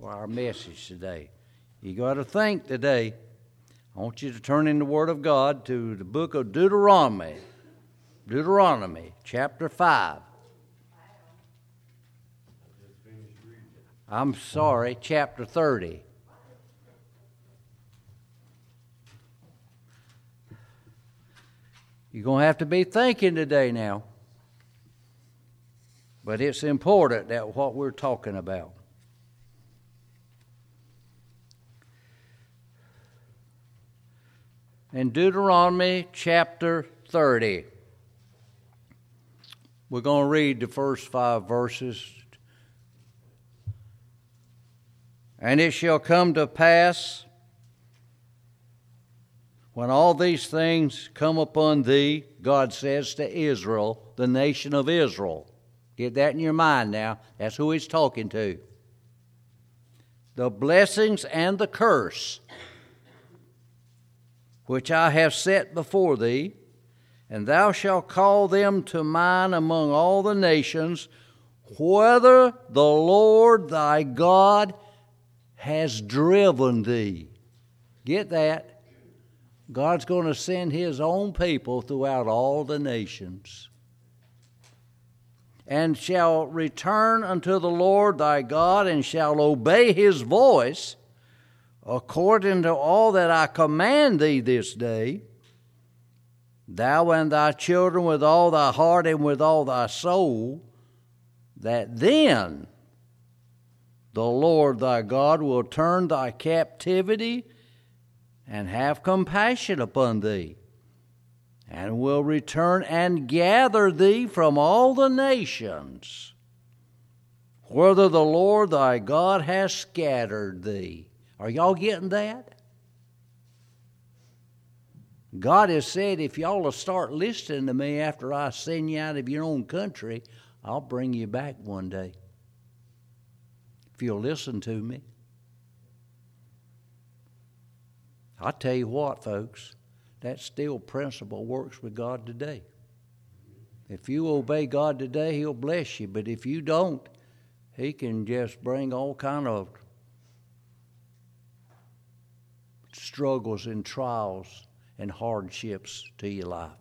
for our message today. You got to think today. I want you to turn in the Word of God to the book of Deuteronomy. Deuteronomy, chapter 5. I'm sorry, chapter 30. You're going to have to be thinking today now. But it's important that what we're talking about. In Deuteronomy chapter 30, we're going to read the first 5 verses. And it shall come to pass, when all these things come upon thee, God says to Israel, the nation of Israel. Get that in your mind now. That's who he's talking to. The blessings and the curse which I have set before thee, and thou shalt call them to mind among all the nations, whether the Lord thy God has driven thee. Get that? God's going to send his own people throughout all the nations. And shall return unto the Lord thy God, and shall obey his voice, according to all that I command thee this day, thou and thy children with all thy heart and with all thy soul, that then the Lord thy God will turn thy captivity and have compassion upon thee, and will return and gather thee from all the nations, whither the Lord thy God has scattered thee. Are y'all getting that? God has said, if y'all will start listening to me after I send you out of your own country, I'll bring you back one day. If you'll listen to me. I tell you what, folks, that still principle works with God today. If you obey God today, he'll bless you. But if you don't, he can just bring all kind of struggles and trials and hardships to your life.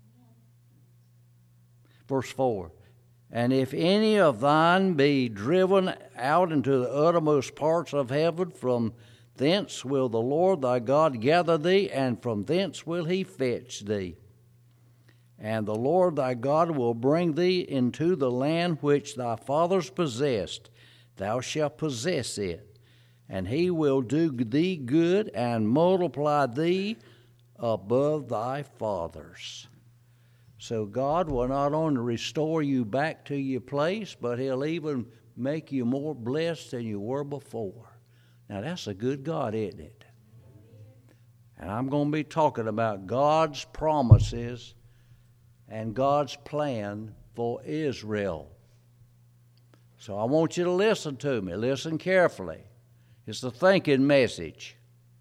Verse 4, and if any of thine be driven out into the uttermost parts of heaven, from thence will the Lord thy God gather thee, and from thence will he fetch thee. And the Lord thy God will bring thee into the land which thy fathers possessed. Thou shalt possess it. And he will do thee good and multiply thee above thy fathers. So God will not only restore you back to your place, but he'll even make you more blessed than you were before. Now that's a good God, isn't it? And I'm going to be talking about God's promises and God's plan for Israel. So I want you to listen to me. Listen carefully. It's the thinking message.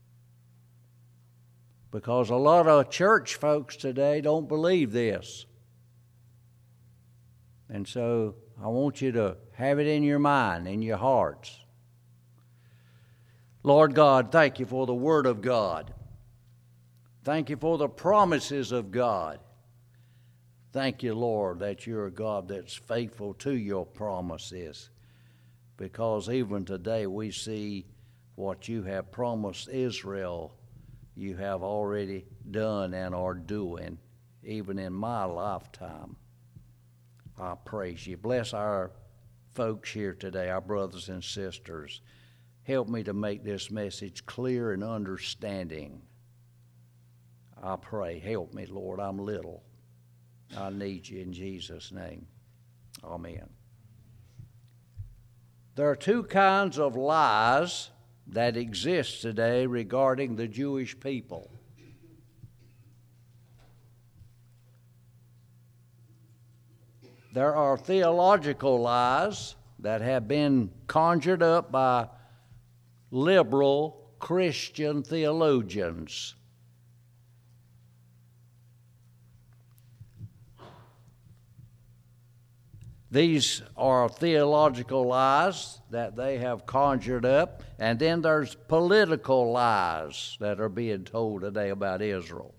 Because a lot of church folks today don't believe this. And so I want you to have it in your mind, in your hearts. Lord God, thank you for the Word of God. Thank you for the promises of God. Thank you, Lord, that you're a God that's faithful to your promises. Because even today we see what you have promised Israel, you have already done and are doing, even in my lifetime. I praise you. Bless our folks here today, our brothers and sisters. Help me to make this message clear and understanding. I pray, help me, Lord. I'm little. I need you in Jesus' name. Amen. There are 2 kinds of lies that exist today regarding the Jewish people. There are theological lies that have been conjured up by liberal Christian theologians. These are theological lies that they have conjured up, and then there's political lies that are being told today about Israel.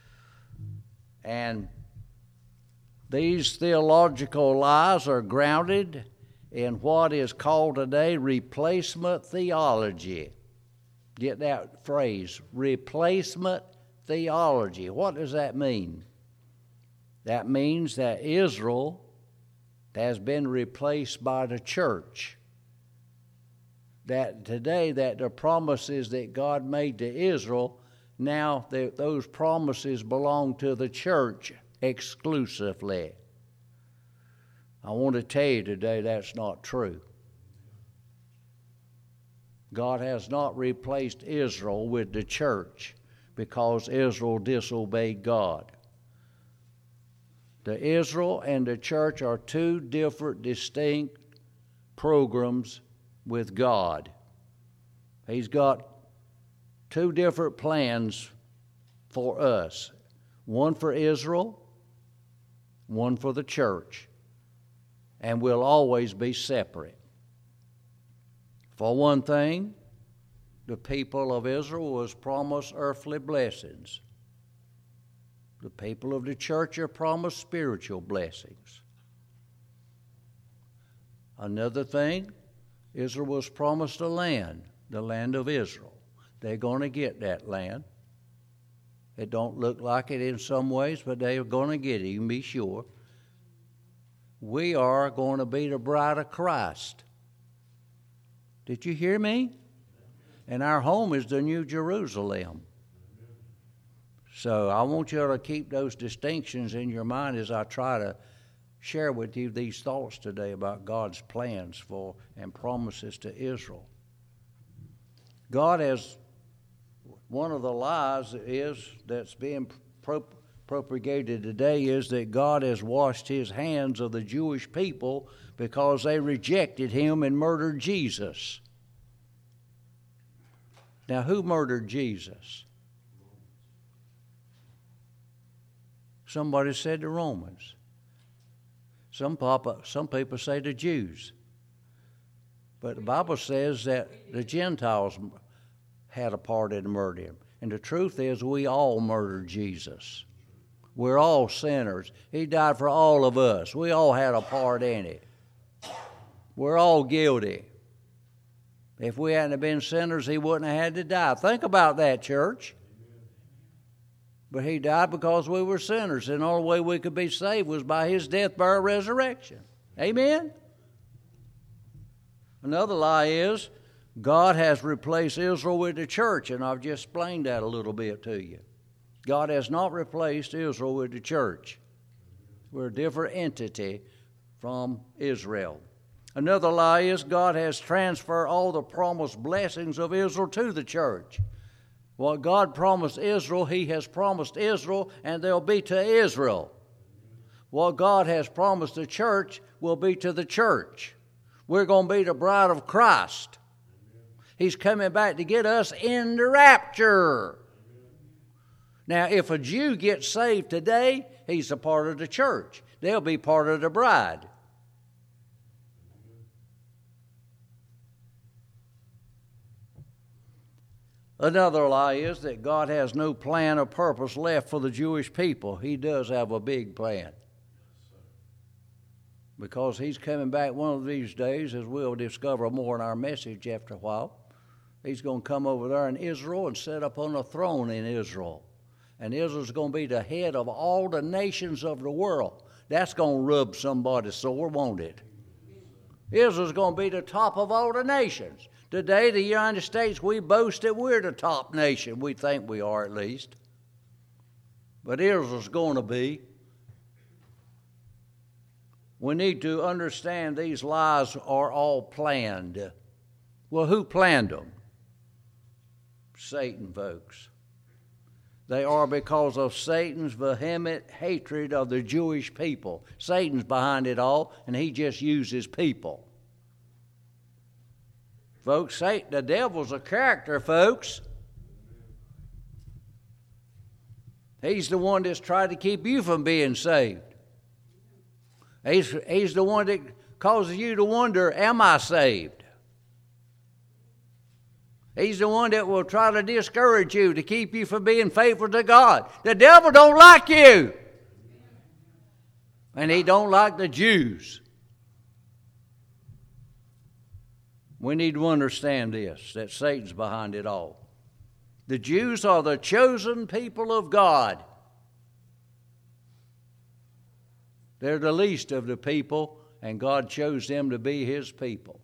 And these theological lies are grounded in what is called today replacement theology. Get that phrase, replacement theology. What does that mean? That means that Israel has been replaced by the church. That today, that the promises that God made to Israel, now those promises belong to the church exclusively. I want to tell you today that's not true. God has not replaced Israel with the church because Israel disobeyed God. The Israel and the church are two different, distinct programs with God. He's got two different plans for us. One for Israel, one for the church. And we'll always be separate. For one thing, the people of Israel was promised earthly blessings. The people of the church are promised spiritual blessings. Another thing, Israel was promised a land, the land of Israel. They're going to get that land. It don't look like it in some ways, but they're going to get it, you can be sure. We are going to be the bride of Christ. Did you hear me? And our home is the New Jerusalem. So I want you to keep those distinctions in your mind as I try to share with you these thoughts today about God's plans for and promises to Israel. God has, one of the lies that's being propagated today is that God has washed his hands of the Jewish people because they rejected him and murdered Jesus. Now, who murdered Jesus? Somebody said the Romans. Some people say the Jews. But the Bible says that the Gentiles had a part in murdering him. And the truth is we all murdered Jesus. We're all sinners. He died for all of us. We all had a part in it. We're all guilty. If we hadn't been sinners, he wouldn't have had to die. Think about that, church. But he died because we were sinners, and the only way we could be saved was by his death, burial, resurrection. Amen? Another lie is God has replaced Israel with the church, and I've just explained that a little bit to you. God has not replaced Israel with the church. We're a different entity from Israel. Another lie is God has transferred all the promised blessings of Israel to the church. What God promised Israel, he has promised Israel, and they'll be to Israel. What God has promised the church will be to the church. We're going to be the bride of Christ. He's coming back to get us in the rapture. Now, if a Jew gets saved today, he's a part of the church. They'll be part of the bride. Another lie is that God has no plan or purpose left for the Jewish people. He does have a big plan. Because he's coming back one of these days, as we'll discover more in our message after a while. He's going to come over there in Israel and sit up on a throne in Israel. And Israel's going to be the head of all the nations of the world. That's going to rub somebody sore, won't it? Israel's going to be the top of all the nations. Today, the United States, we boast that we're the top nation. We think we are, at least. But Israel's going to be. We need to understand these lies are all planned. Well, who planned them? Satan, folks. They are because of Satan's vehement hatred of the Jewish people. Satan's behind it all, and he just uses people. Folks, the devil's a character, folks. He's the one that's tried to keep you from being saved. He's the one that causes you to wonder, am I saved? He's the one that will try to discourage you, to keep you from being faithful to God. The devil don't like you. And he don't like the Jews. We need to understand this, that Satan's behind it all. The Jews are the chosen people of God. They're the least of the people, and God chose them to be His people.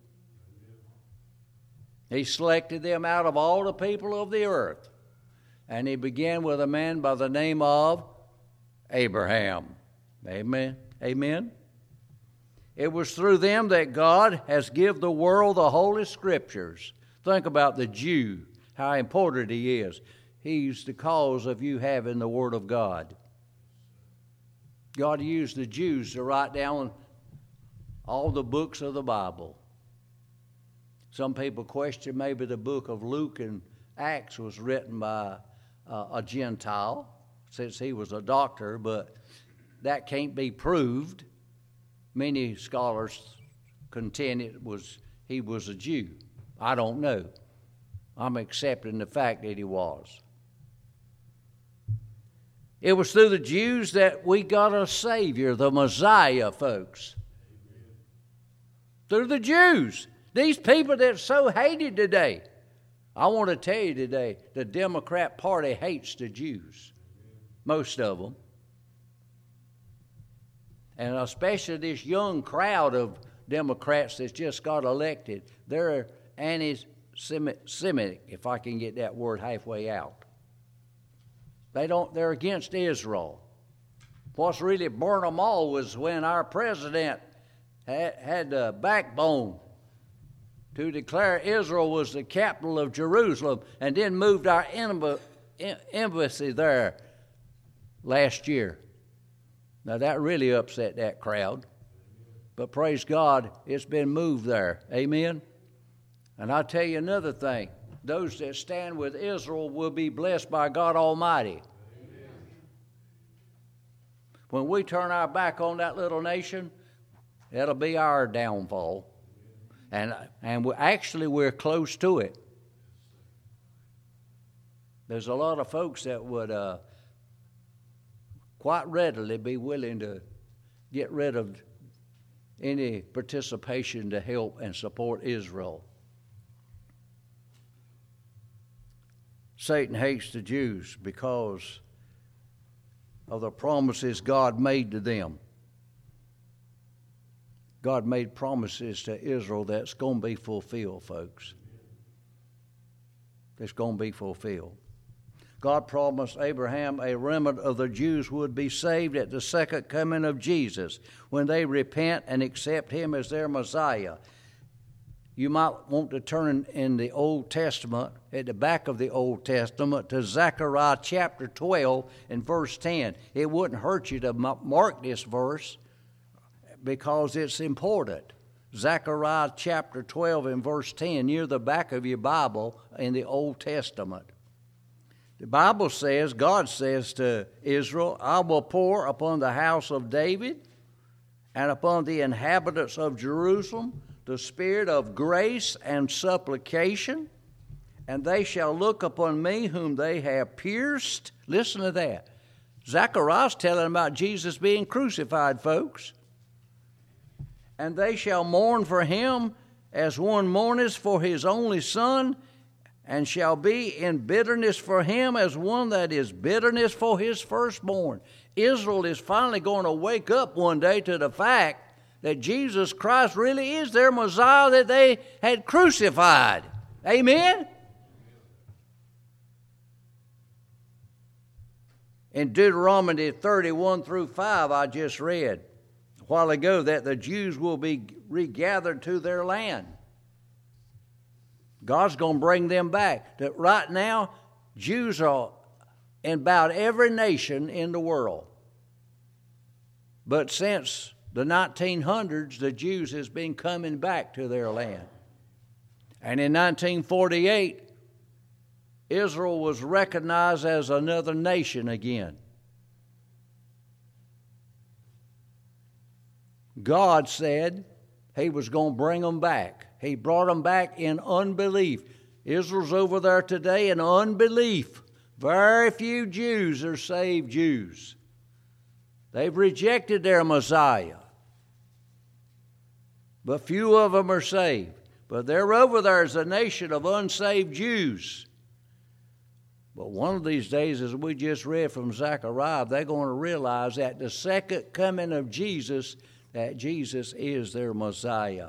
He selected them out of all the people of the earth. And He began with a man by the name of Abraham. Amen. Amen. It was through them that God has given the world the Holy Scriptures. Think about the Jew, how important he is. He's the cause of you having the Word of God. God used the Jews to write down all the books of the Bible. Some people question maybe the book of Luke and Acts was written by a Gentile, since he was a doctor, but that can't be proved. Many scholars contend he was a Jew. I don't know. I'm accepting the fact that he was. It was through the Jews that we got a Savior, the Messiah, folks. Amen. Through the Jews. These people that are so hated today. I want to tell you today, the Democrat Party hates the Jews. Most of them. And especially this young crowd of Democrats that's just got elected. They're anti-Semitic, if I can get that word halfway out. They're against Israel. What's really burned them all was when our president had the backbone to declare Israel was the capital of Jerusalem and then moved our embassy there last year. Now that really upset that crowd. But praise God, it's been moved there. Amen? And I'll tell you another thing. Those that stand with Israel will be blessed by God Almighty. Amen. When we turn our back on that little nation, it'll be our downfall. And we're close to it. There's a lot of folks that would quite readily be willing to get rid of any participation to help and support Israel. Satan hates the Jews because of the promises God made to them. God made promises to Israel that's going to be fulfilled, folks. It's going to be fulfilled. God promised Abraham a remnant of the Jews would be saved at the second coming of Jesus when they repent and accept Him as their Messiah. You might want to turn in the Old Testament, at the back of the Old Testament, to Zechariah chapter 12 and verse 10. It wouldn't hurt you to mark this verse because it's important. Zechariah chapter 12 and verse 10, near the back of your Bible in the Old Testament. The Bible says, God says to Israel, I will pour upon the house of David and upon the inhabitants of Jerusalem the spirit of grace and supplication, and they shall look upon me whom they have pierced. Listen to that. Zechariah's telling about Jesus being crucified, folks. And they shall mourn for him as one mourneth for his only son, and shall be in bitterness for him as one that is bitterness for his firstborn. Israel is finally going to wake up one day to the fact that Jesus Christ really is their Messiah that they had crucified. Amen? In Deuteronomy 31 through 5, I just read a while ago that the Jews will be regathered to their land. God's going to bring them back. That right now, Jews are in about every nation in the world. But since the 1900s, the Jews has been coming back to their land. And in 1948, Israel was recognized as another nation again. God said he was going to bring them back. He brought them back in unbelief. Israel's over there today in unbelief. Very few Jews are saved Jews. They've rejected their Messiah. But few of them are saved. But they're over there as a nation of unsaved Jews. But one of these days, as we just read from Zechariah, they're going to realize that the second coming of Jesus, that Jesus is their Messiah.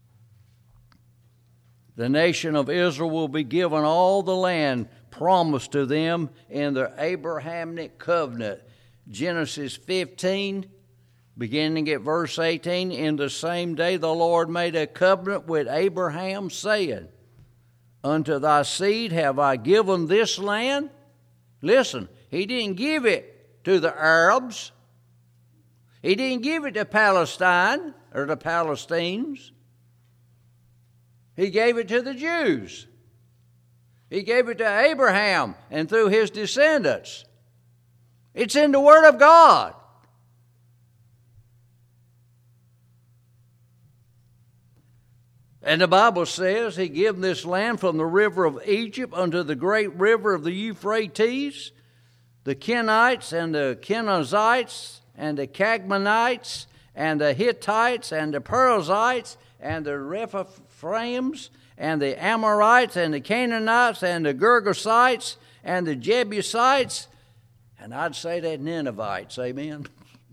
The nation of Israel will be given all the land promised to them in the Abrahamic covenant. Genesis 15, beginning at verse 18, in the same day the Lord made a covenant with Abraham, saying, unto thy seed have I given this land. Listen, he didn't give it to the Arabs. He didn't give it to Palestine or the Palestinians. He gave it to the Jews. He gave it to Abraham and through his descendants. It's in the Word of God. And the Bible says he gave this land from the river of Egypt unto the great river of the Euphrates, the Kenites and the Kenizzites and the Cadmonites and the Hittites and the Perizzites and the Rephaims and the Amorites and the Canaanites and the Girgashites and the Jebusites, and I'd say that Ninevites, amen.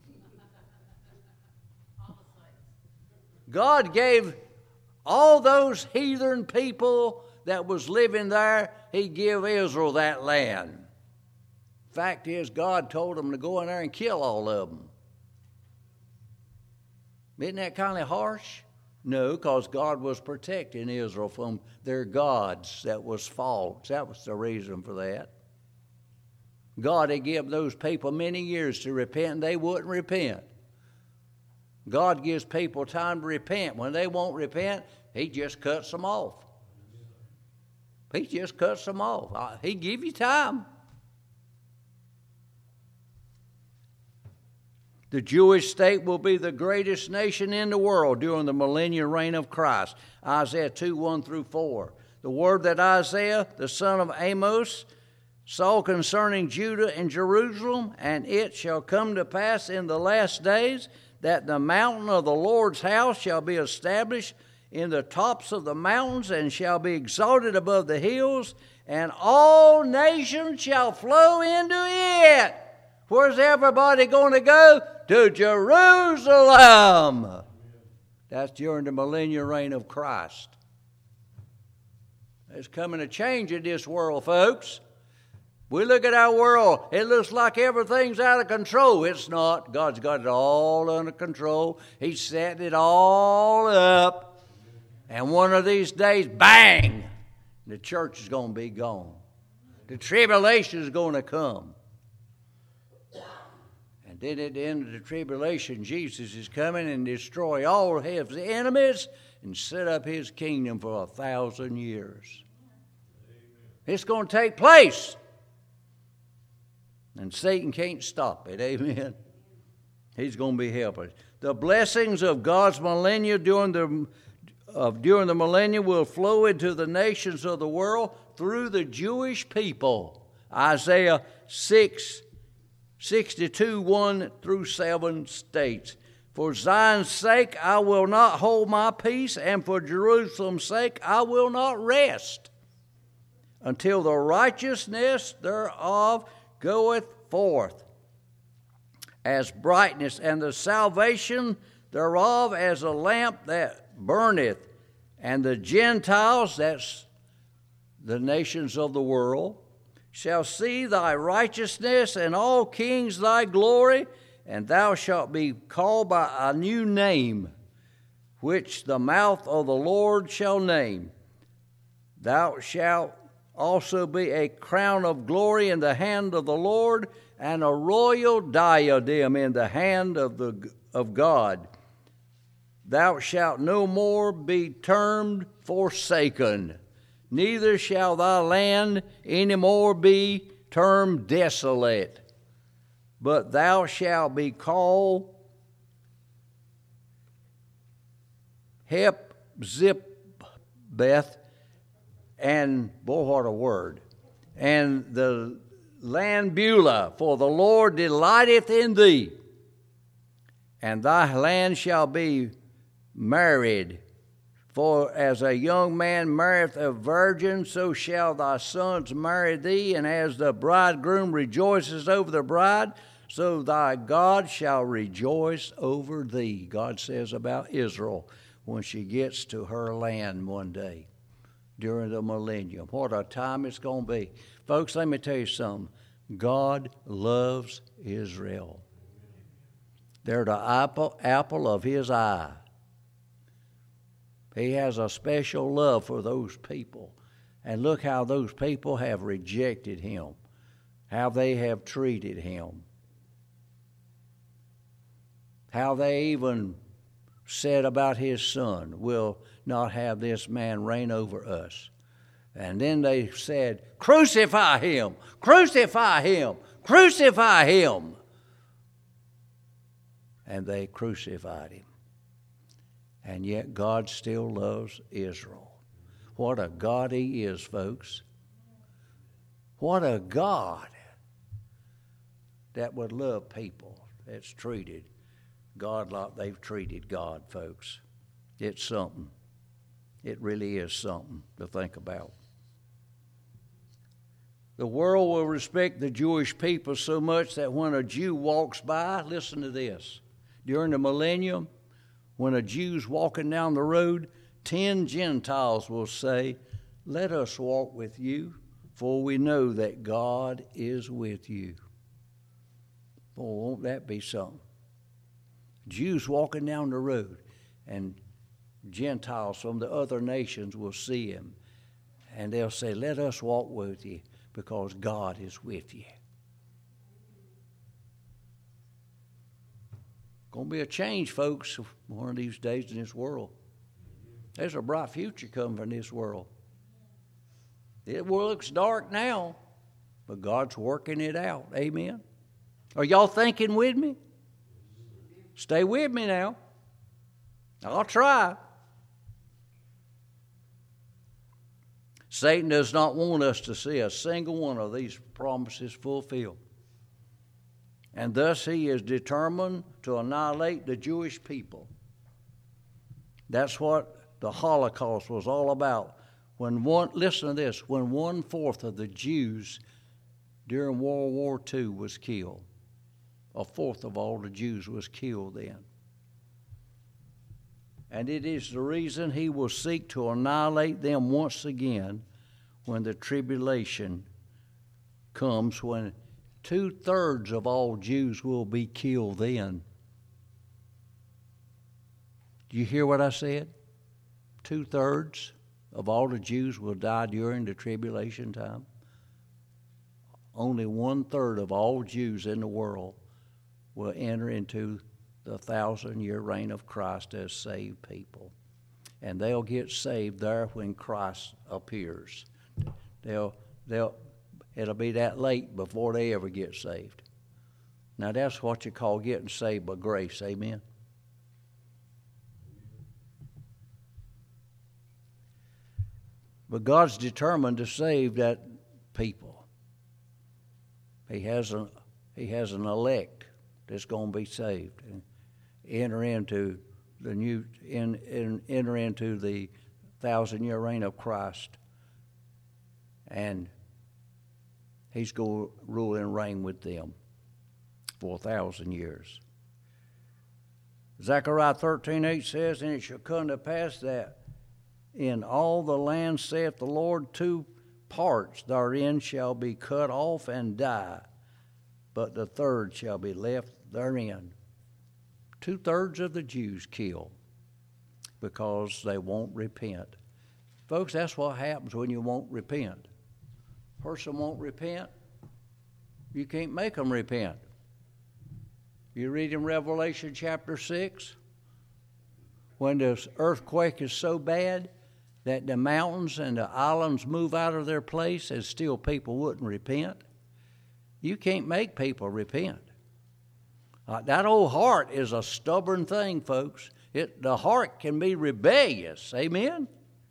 God gave all those heathen people that was living there, he gave Israel that land. Fact is, God told them to go in there and kill all of them. Isn't that kind of harsh? No, because God was protecting Israel from their gods that was false. That was the reason for that. God had given those people many years to repent, and they wouldn't repent. God gives people time to repent. When they won't repent, he just cuts them off. He just cuts them off. He give you time. The Jewish state will be the greatest nation in the world during the millennial reign of Christ. Isaiah 2:1-4. The word that Isaiah, the son of Amos, saw concerning Judah and Jerusalem, and it shall come to pass in the last days that the mountain of the Lord's house shall be established in the tops of the mountains and shall be exalted above the hills, and all nations shall flow into it. Where's everybody going to go? To Jerusalem. That's during the millennial reign of Christ. There's coming a change in this world, folks. We look at our world, it looks like everything's out of control. It's not. God's got it all under control. He's setting it all up. And one of these days, bang, the church is going to be gone. The tribulation is going to come. And then at the end of the tribulation, Jesus is coming and destroy all of his enemies and set up his kingdom for 1,000 years. It's going to take place. And Satan can't stop it, amen. He's going to be helpless. The blessings of God's millennium during the millennium will flow into the nations of the world through the Jewish people. Isaiah 6:62-1-7 states, for Zion's sake I will not hold my peace, and for Jerusalem's sake I will not rest, until the righteousness thereof goeth forth as brightness, and the salvation thereof as a lamp that burneth, and the Gentiles, that's the nations of the world, shall see thy righteousness, and all kings thy glory, and thou shalt be called by a new name, which the mouth of the Lord shall name. Thou shalt also be a crown of glory in the hand of the Lord, and a royal diadem in the hand of God. Thou shalt no more be termed forsaken, neither shall thy land any more be termed desolate, but thou shalt be called Hepzibeth, and, boy, what a word, and the land Beulah, for the Lord delighteth in thee. And thy land shall be married, for as a young man marrieth a virgin, so shall thy sons marry thee, and as the bridegroom rejoices over the bride, so thy God shall rejoice over thee. God says about Israel when she gets to her land one day during the millennium. What a time it's going to be. Folks, let me tell you something. God loves Israel. They're the apple of his eye. He has a special love for those people. And look how those people have rejected him, how they have treated him, how they even said about his son, we'll not have this man reign over us. And then they said, crucify him, crucify him, crucify him. And they crucified him. And yet God still loves Israel. What a God he is, folks. What a God that would love people that's treated God like they've treated God, folks. It's something. It really is something to think about. The world will respect the Jewish people so much that when a Jew walks by, listen to this, during the millennium, when a Jew's walking down the road, 10 Gentiles will say, let us walk with you, for we know that God is with you. Boy, won't that be something? Jews walking down the road, and Gentiles from the other nations will see him, and they'll say, let us walk with you, because God is with you. Going to be a change, folks, one of these days in this world. There's a bright future coming in this world. It looks dark now, but God's working it out. Amen? Are y'all thinking with me? Stay with me now. I'll try. Satan does not want us to see a single one of these promises fulfilled. And thus he is determined to annihilate the Jewish people. That's what the Holocaust was all about. Listen to this, when 1/4 of the Jews during World War II was killed. 1/4 of all the Jews was killed then. And it is the reason he will seek to annihilate them once again when the tribulation comes, when 2/3 of all Jews will be killed then. Do you hear what I said? 2/3 of all the Jews will die during the tribulation time. Only 1/3 of all Jews in the world will enter into the 1,000-year reign of Christ as saved people. And they'll get saved there when Christ appears. It'll be that late before they ever get saved. Now that's what you call getting saved by grace. Amen? But God's determined to save that people. He has an elect that's going to be saved and enter into the 1,000-year reign of Christ, and he's going to rule and reign with them for 1,000 years. Zechariah 13:8 says, and it shall come to pass that in all the land, saith the Lord, 2 parts therein shall be cut off and die, but the third shall be left therein. 2/3 of the Jews killed because they won't repent. Folks, that's what happens when you won't repent. A person won't repent, you can't make them repent. You read in Revelation chapter 6, when the earthquake is so bad that the mountains and the islands move out of their place and still people wouldn't repent. You can't make people repent. That old heart is a stubborn thing, folks. The heart can be rebellious. Amen?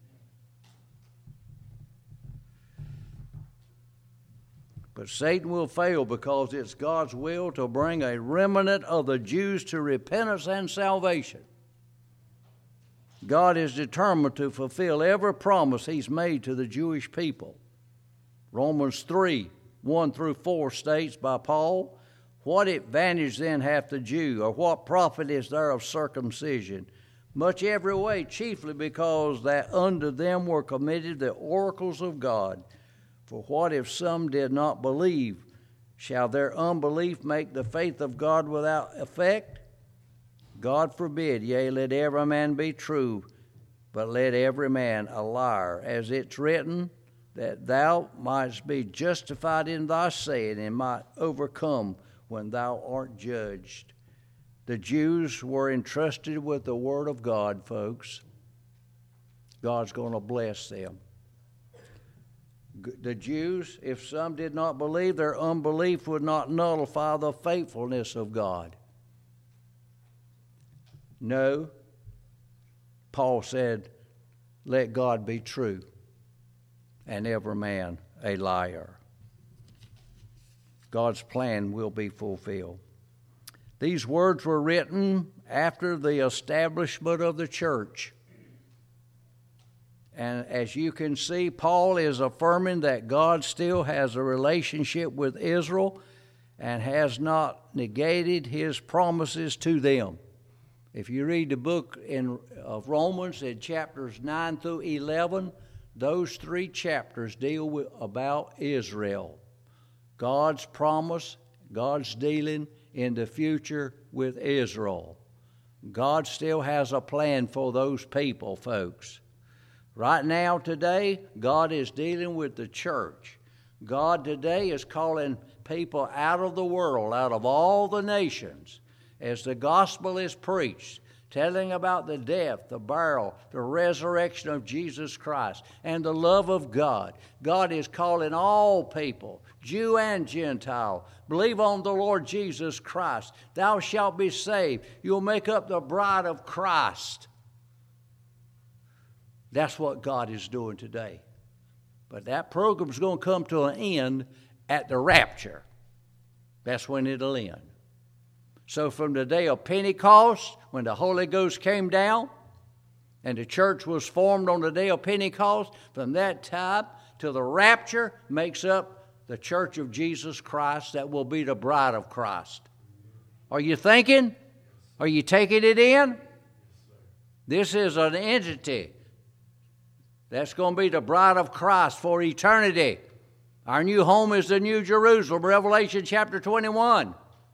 But Satan will fail because it's God's will to bring a remnant of the Jews to repentance and salvation. God is determined to fulfill every promise He's made to the Jewish people. Romans 3, 1 through 4 states by Paul, "What advantage then hath the Jew, or what profit is there of circumcision? Much every way, chiefly because that unto them were committed the oracles of God. For what if some did not believe? Shall their unbelief make the faith of God without effect? God forbid, yea, let every man be true, but let every man a liar. As it's written, that thou mightst be justified in thy saying, and might overcome when thou art judged." The Jews were entrusted with the Word of God, folks. God's going to bless them. The Jews, if some did not believe, their unbelief would not nullify the faithfulness of God. No, Paul said, let God be true, and every man a liar. God's plan will be fulfilled. These words were written after the establishment of the church. And as you can see, Paul is affirming that God still has a relationship with Israel and has not negated His promises to them. If you read the book of Romans in chapters 9 through 11, those 3 chapters deal about Israel. God's promise, God's dealing in the future with Israel. God still has a plan for those people, folks. Right now, today, God is dealing with the church. God today is calling people out of the world, out of all the nations, as the gospel is preached, telling about the death, the burial, the resurrection of Jesus Christ, and the love of God. God is calling all people, Jew and Gentile, believe on the Lord Jesus Christ. Thou shalt be saved. You'll make up the bride of Christ. That's what God is doing today. But that program's going to come to an end at the rapture. That's when it'll end. So from the day of Pentecost, when the Holy Ghost came down, and the church was formed on the day of Pentecost, from that time till the rapture makes up the church of Jesus Christ that will be the bride of Christ. Are you thinking? Are you taking it in? This is an entity that's going to be the bride of Christ for eternity. Our new home is the New Jerusalem, Revelation chapter 21.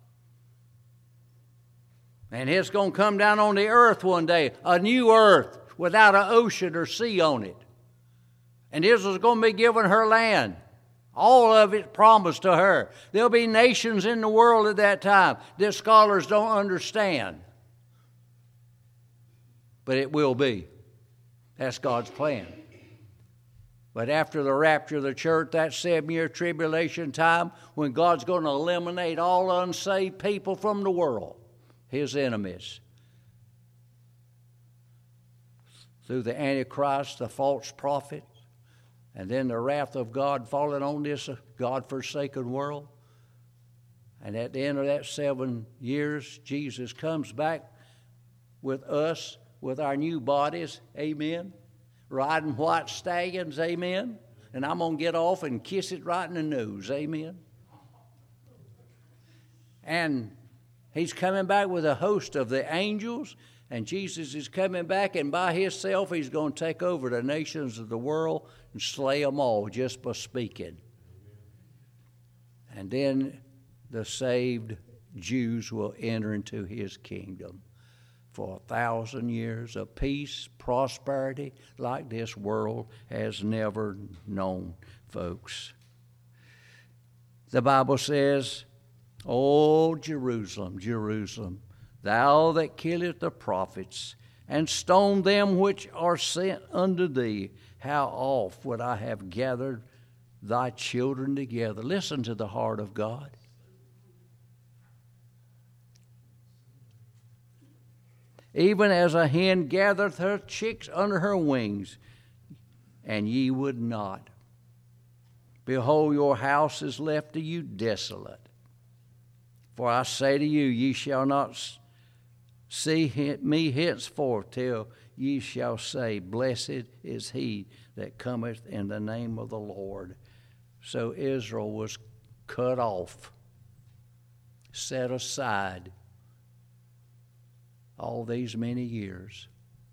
And it's going to come down on the earth one day, a new earth without an ocean or sea on it. And Israel's going to be given her land. All of it promised to her. There'll be nations in the world at that time that scholars don't understand. But it will be. That's God's plan. But after the rapture of the church, that 7-year tribulation time, when God's going to eliminate all unsaved people from the world, His enemies, through the Antichrist, the false prophet, and then the wrath of God falling on this God-forsaken world. And at the end of that 7 years, Jesus comes back with us, with our new bodies, amen, riding white stallions, amen, and I'm going to get off and kiss it right in the nose, amen. And He's coming back with a host of the angels, and Jesus is coming back, and by Himself He's going to take over the nations of the world and slay them all just by speaking. And then the saved Jews will enter into His kingdom for 1,000 years of peace, prosperity, like this world has never known, folks. The Bible says, O Jerusalem, Jerusalem, thou that killest the prophets, and stone them which are sent unto thee, how oft would I have gathered thy children together. Listen to the heart of God. even as a hen gathereth her chicks under her wings, and ye would not. Behold, your house is left to you desolate. For I say to you, ye shall not see me henceforth till ye shall say, Blessed is he that cometh in the name of the Lord. So Israel was cut off, set aside all these many years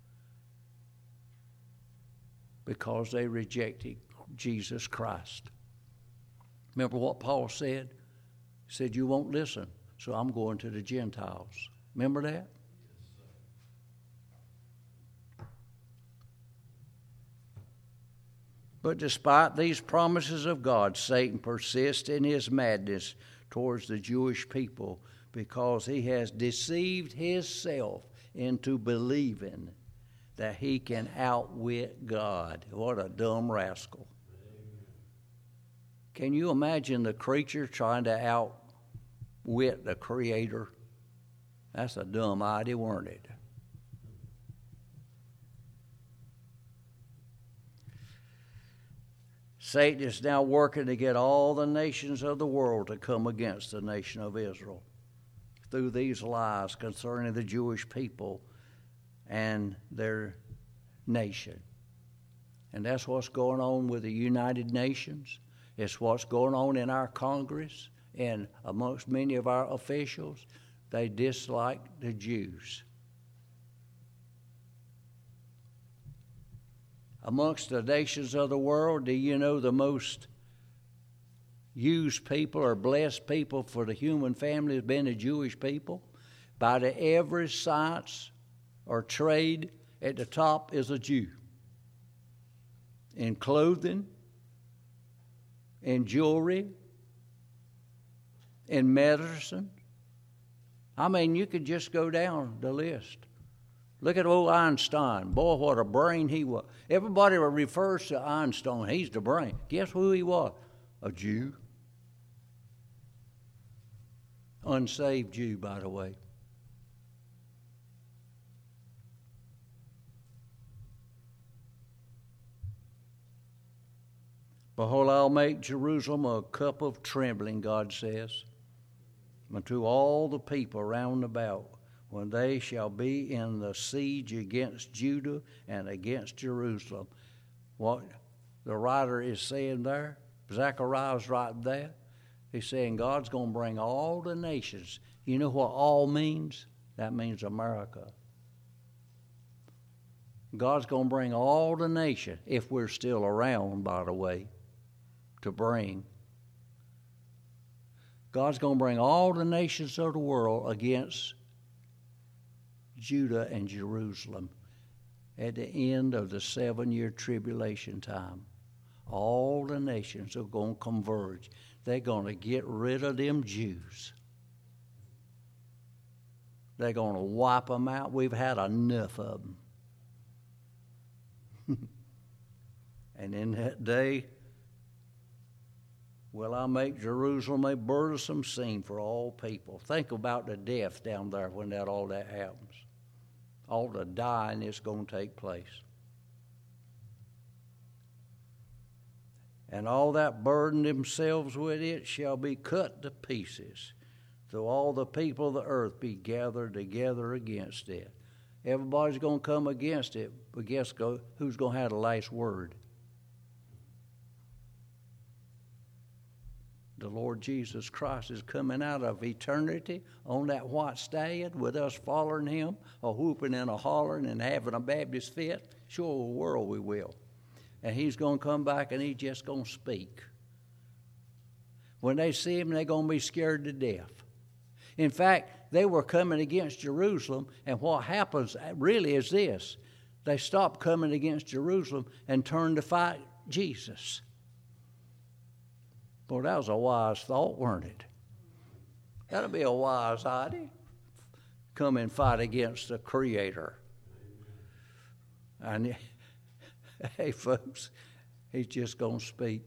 because they rejected Jesus Christ. Remember what Paul said? He said, you won't listen, so I'm going to the Gentiles. Remember that? But despite these promises of God, Satan persists in his madness towards the Jewish people because he has deceived himself into believing that he can outwit God. What a dumb rascal. Can you imagine the creature trying to outwit the Creator? That's a dumb idea, weren't it? Satan is now working to get all the nations of the world to come against the nation of Israel through these lies concerning the Jewish people and their nation. And that's what's going on with the United Nations. It's what's going on in our Congress and amongst many of our officials. They dislike the Jews. Amongst the nations of the world, do you know the most used people or blessed people for the human family has been the Jewish people? By the every science or trade, at the top is a Jew. In clothing, in jewelry, in medicine. I mean, you could just go down the list. Look at old Einstein. Boy, what a brain he was. Everybody refers to Einstein. He's the brain. Guess who he was? A Jew. Unsaved Jew, by the way. Behold, I'll make Jerusalem a cup of trembling, God says, unto all the people round about, when they shall be in the siege against Judah and against Jerusalem. What the writer is saying there, Zechariah's writing that. He's saying God's going to bring all the nations. You know what all means? That means America. God's going to bring all the nations, if we're still around, by the way, to bring. God's going to bring all the nations of the world against Judah and Jerusalem at the end of the 7-year tribulation time. All the nations are going to converge. They're going to get rid of them Jews. They're going to wipe them out. We've had enough of them. And in that day, will I make Jerusalem a burdensome scene for all people. Think about the death down there when all that happens. All the dying is going to take place. And all that burden themselves with it shall be cut to pieces, though all the people of the earth be gathered together against it. Everybody's going to come against it, but guess who's going to have the last word? The Lord Jesus Christ is coming out of eternity on that white stallion with us following him, a whooping and a hollering and having a Baptist fit. Sure, the world we will. And he's going to come back and he's just going to speak. When they see him, they're going to be scared to death. In fact, they were coming against Jerusalem, and what happens really is this. They stop coming against Jerusalem and turn to fight Jesus. Boy, that was a wise thought, weren't it? That'll be a wise idea. Come and fight against the Creator. And hey, folks, he's just going to speak.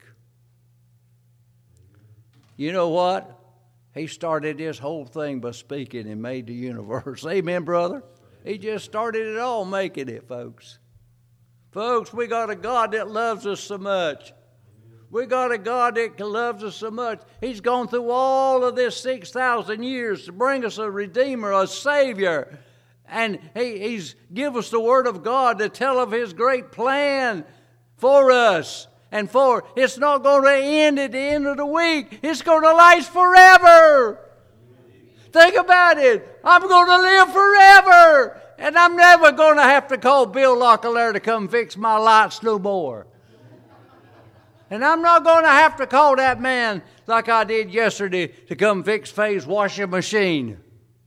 You know what? He started this whole thing by speaking and made the universe. Amen, brother? He just started it all making it, folks. Folks, we got a God that loves us so much. We got a God that loves us so much. He's gone through all of this 6,000 years to bring us a Redeemer, a Savior. And He's given us the Word of God to tell of His great plan for us. And it's not going to end at the end of the week. It's going to last forever. Think about it. I'm going to live forever. And I'm never going to have to call Bill Locklear to come fix my lights no more. And I'm not going to have to call that man like I did yesterday to come fix Faye's washing machine.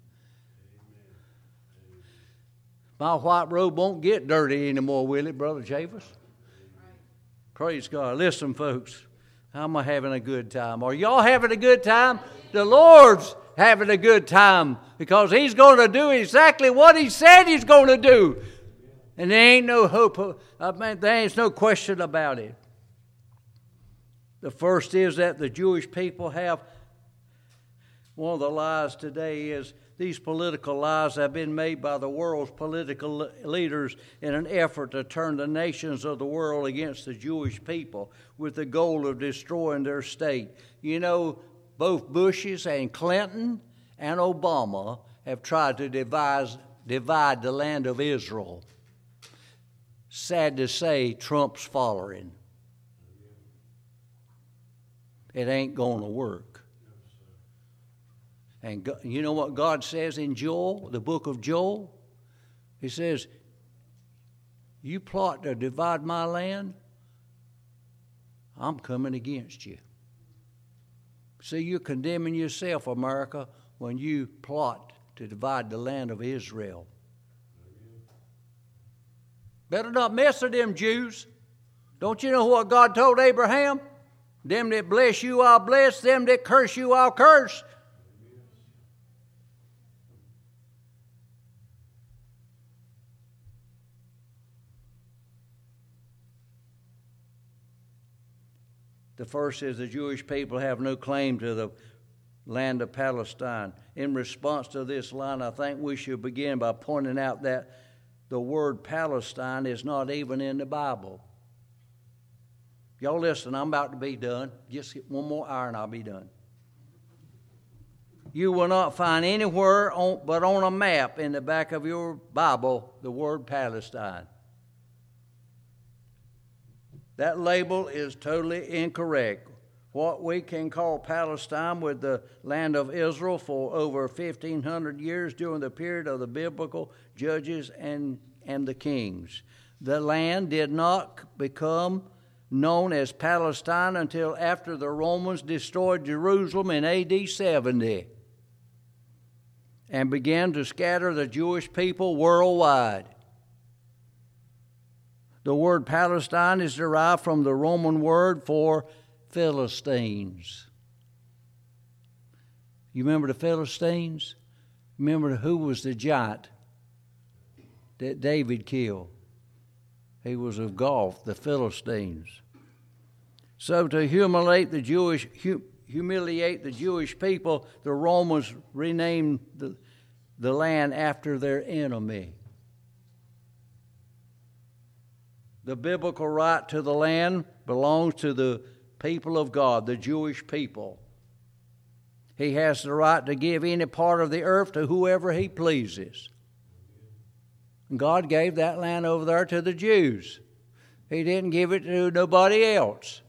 My white robe won't get dirty anymore, will it, Brother Chavis? Praise God. Listen, folks, I'm having a good time. Are y'all having a good time? The Lord's having a good time because He's going to do exactly what He said He's going to do. And there ain't no hope. There ain't no question about it. The first is that the Jewish people have, one of the lies today is these political lies have been made by the world's political leaders in an effort to turn the nations of the world against the Jewish people with the goal of destroying their state. You know, both Bushes and Clinton and Obama have tried to divide the land of Israel. Sad to say, Trump's following. It ain't going to work. And God, you know what God says in Joel, the book of Joel? He says, you plot to divide my land, I'm coming against you. See, you're condemning yourself, America, when you plot to divide the land of Israel. Better not mess with them Jews. Don't you know what God told Abraham? Them that bless you, I'll bless. Them that curse you, I'll curse. The first is the Jewish people have no claim to the land of Palestine. In response to this line, I think we should begin by pointing out that the word Palestine is not even in the Bible. Y'all listen, I'm about to be done. Just get one more hour and I'll be done. You will not find anywhere but on a map in the back of your Bible the word Palestine. That label is totally incorrect. What we can call Palestine with the land of Israel for over 1,500 years during the period of the biblical judges and the kings. The land did not become known as Palestine until after the Romans destroyed Jerusalem in AD 70 and began to scatter the Jewish people worldwide. The word Palestine is derived from the Roman word for Philistines. You remember the Philistines? Remember who was the giant that David killed? He was of Gath, the Philistines. So to humiliate the Jewish people, the Romans renamed the land after their enemy. The biblical right to the land belongs to the people of God, the Jewish people. He has the right to give any part of the earth to whoever He pleases. And God gave that land over there to the Jews. He didn't give it to nobody else.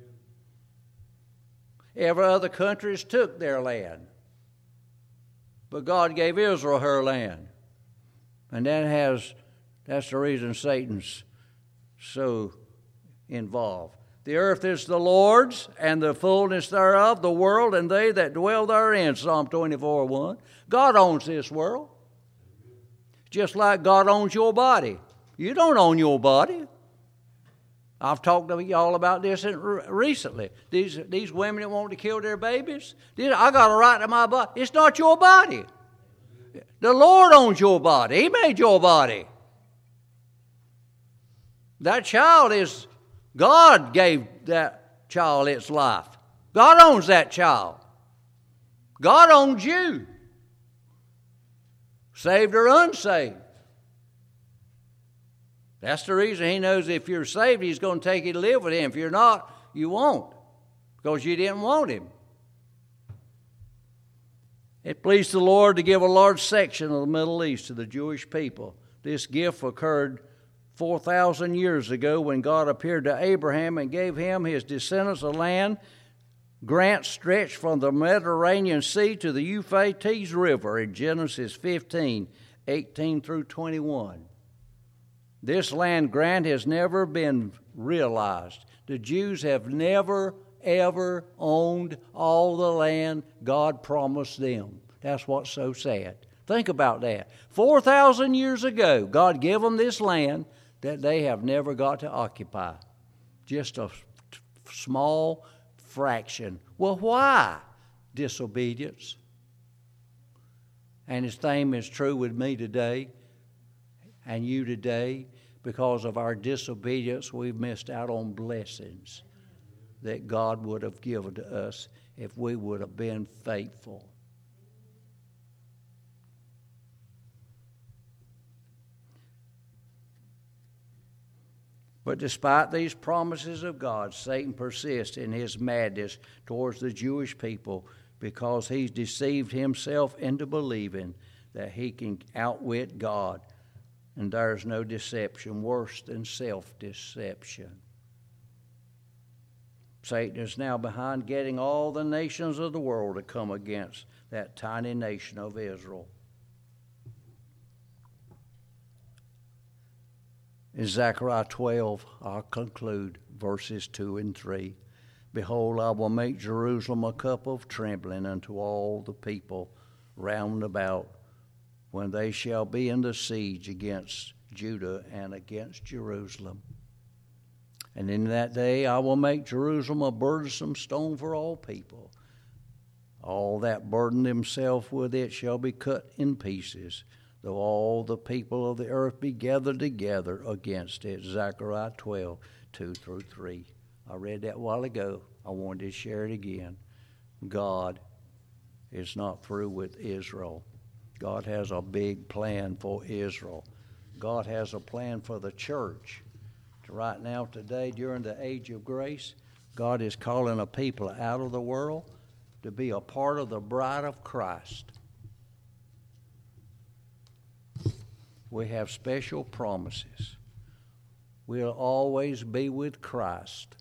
Every other countries took their land. But God gave Israel her land. And that's the reason Satan's so involved. The earth is the Lord's, and the fullness thereof, the world, and they that dwell therein. Psalm 24:1. God owns this world. Just like God owns your body. You don't own your body. I've talked to y'all about this recently. These women that want to kill their babies, I got a right to my body. It's not your body. The Lord owns your body. He made your body. That child is, God gave that child its life. God owns that child. God owns you. Saved or unsaved. That's the reason he knows if you're saved, he's going to take you to live with him. If you're not, you won't, because you didn't want him. It pleased the Lord to give a large section of the Middle East to the Jewish people. This gift occurred 4,000 years ago when God appeared to Abraham and gave him his descendants a land grant stretched from the Mediterranean Sea to the Euphrates River in Genesis 15:18 through 21. This land grant has never been realized. The Jews have never, ever owned all the land God promised them. That's what's so sad. Think about that. 4,000 years ago, God gave them this land that they have never got to occupy. Just a small fraction. Well, why? Disobedience. And the same is true with me today and you today. Because of our disobedience, we've missed out on blessings that God would have given to us if we would have been faithful. But despite these promises of God, Satan persists in his madness towards the Jewish people because he's deceived himself into believing that he can outwit God. And there's no deception worse than self-deception. Satan is now behind getting all the nations of the world to come against that tiny nation of Israel. In Zechariah 12, I'll conclude verses 2 and 3. Behold, I will make Jerusalem a cup of trembling unto all the people round about, when they shall be in the siege against Judah and against Jerusalem. And in that day I will make Jerusalem a burdensome stone for all people. All that burden themselves with it shall be cut in pieces, though all the people of the earth be gathered together against it. Zechariah 12, 2 through 3. I read that a while ago. I wanted to share it again. God is not through with Israel. God has a big plan for Israel. God has a plan for the church. Right now, today, during the age of grace, God is calling a people out of the world to be a part of the bride of Christ. We have special promises. We'll always be with Christ.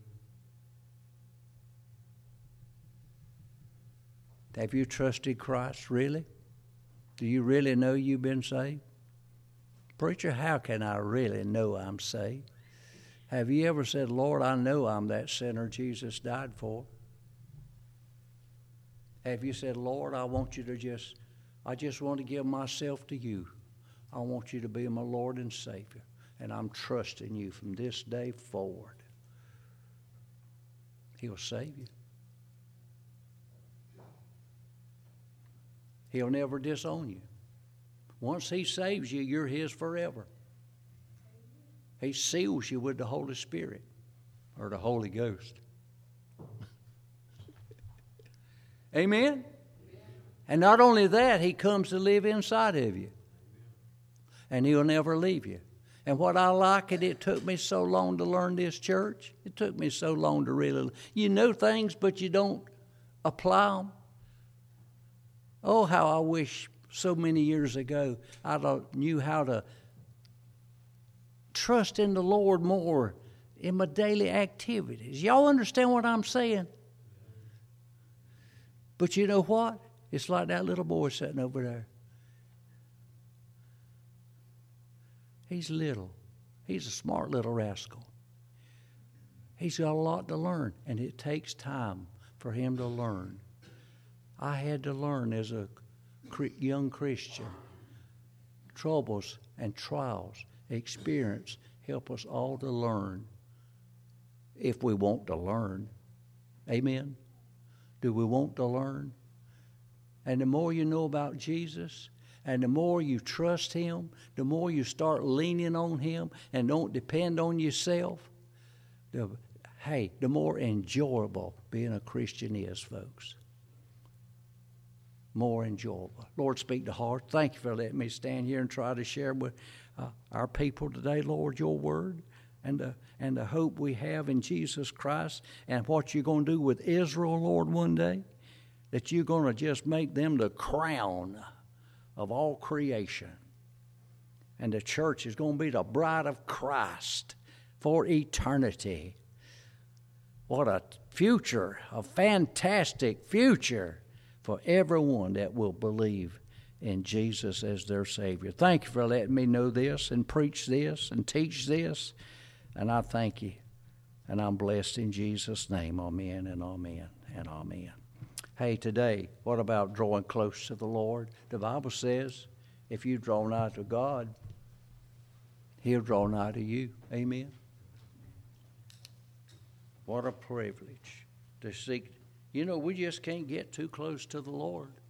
Have you trusted Christ, really? Do you really know you've been saved? Preacher, how can I really know I'm saved? Have you ever said, Lord, I know I'm that sinner Jesus died for? Have you said, Lord, I want you to I just want to give myself to you. I want you to be my Lord and Savior. And I'm trusting you from this day forward. He'll save you. He'll never disown you. Once he saves you, you're his forever. He seals you with the Holy Spirit or the Holy Ghost. Amen? And not only that, he comes to live inside of you. And he'll never leave you. And what I like, it took me so long to learn this, church. It took me so long to really, you know things, but you don't apply them. Oh, how I wish so many years ago I knew how to trust in the Lord more in my daily activities. Y'all understand what I'm saying? But you know what? It's like that little boy sitting over there. He's little. He's a smart little rascal. He's got a lot to learn, and it takes time for him to learn. I had to learn as a young Christian. Troubles and trials, experience help us all to learn if we want to learn. Amen? Do we want to learn? And the more you know about Jesus, and the more you trust him, the more you start leaning on him and don't depend on yourself, the more enjoyable being a Christian is, folks. More enjoyable. Lord, speak to heart. Thank you for letting me stand here and try to share with our people today, Lord, your word, and the hope we have in Jesus Christ, and what you're going to do with Israel, Lord, one day, that you're going to just make them the crown of all creation. And the church is going to be the bride of Christ for eternity. What a future, a fantastic future for everyone that will believe in Jesus as their Savior. Thank you for letting me know this and preach this and teach this. And I thank you. And I'm blessed in Jesus' name. Amen and amen and amen. Hey, today, what about drawing close to the Lord? The Bible says, if you draw nigh to God, He'll draw nigh to you. Amen. What a privilege to seek. You know, we just can't get too close to the Lord.